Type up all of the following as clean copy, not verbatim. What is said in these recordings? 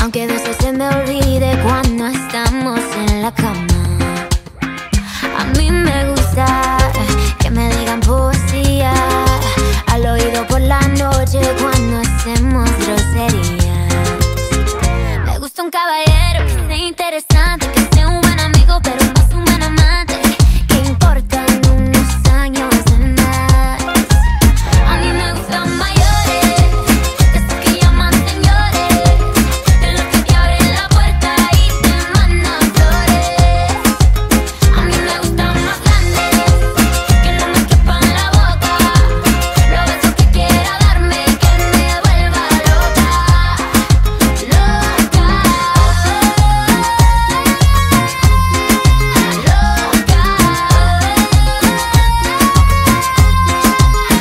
aunque a veces se me olvide cuando estamos en la cama. A mí me gusta que me digan poesía al oído por la noche cuando hacemos groserías. Me gusta un caballero que sea interesante, que sea un buen amigo pero más un buen amante, que importan unos años de más. A mí me gustan mayores, de esos que llaman señores, de los que te abren la puerta y te mandan flores. A mí me gustan más grandes, que no me quepan la boca, los besos que quiera darme, que me vuelva loca, loca, loca.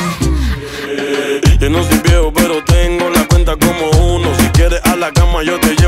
Yo no soy viejo, pero tengo la cuenta como uno. Si quieres a la cama, yo te